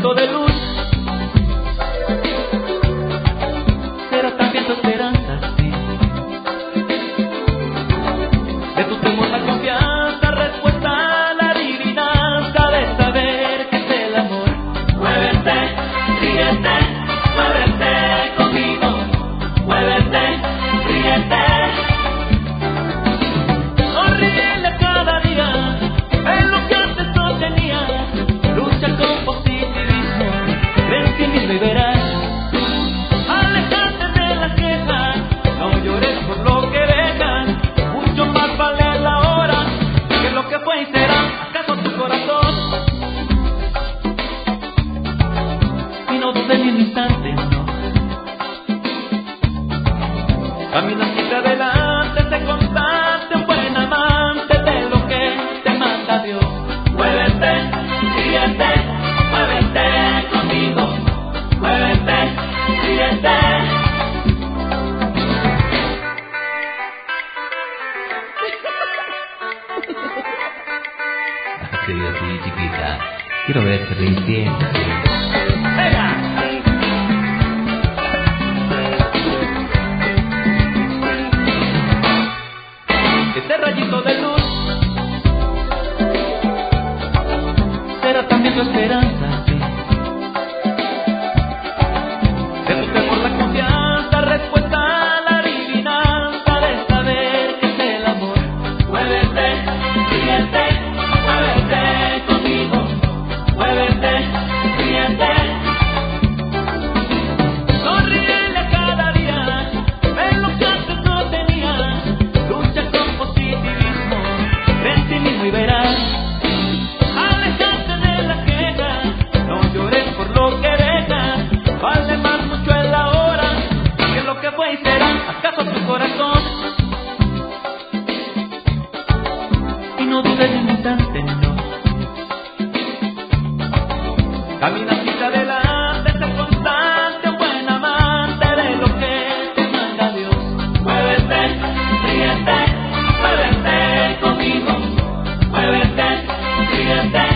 rayito de luz. Será también tu esperanza, sí. De tu temor la confianza, respuesta a la adivinanza de saber que es el amor. Muévete, ríete, muévete conmigo. Muévete, ríete. Sonríele cada día, en lo que antes no tenías. Lucha con positivismo, ve en ti mismo y verás. Alejate de la queja, no llores por lo que dejan. Mucho más vale la hora que lo que fue y será. ¿Acaso tu corazón? Y no dudes ni un instante, no. Camina siempre adelante, sé constante, un buen amante de lo que te manda Dios. Muévete, ríete, muévete conmigo. Muévete, ríete. Te veo así, chiquita. Quiero verte rindiendo. ¡Venga! Ese rayito de luz será también tu esperanza, sí. De tu temor la confianza, respuesta a la adivinanza de saber que es el amor. Muévete, ríete, muévete conmigo. Muévete, ríete. Sonríele cada día, ven lo que antes no tenías. Lucha con positivismo, ve en ti mismo y verás. Alejate de la queja, no llores por lo que dejas. Vale más mucho en la hora que lo que fue y será. ¿Acaso tu corazón? Y no dudes ni un instante, no. Camina siempre adelante, sé constante, un buen amante de lo que te manda Dios. Muévete, ríete, muévete conmigo. Muévete, ríete.